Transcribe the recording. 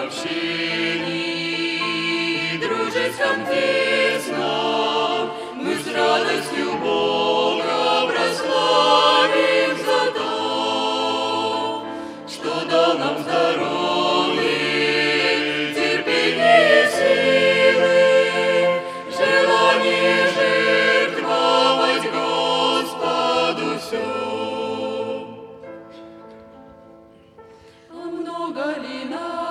общении дружеском тесном мы с радостью Бога прославим за то, что дал нам здоровье, терпение, силы, желание жертвовать Господу все. А много ли нам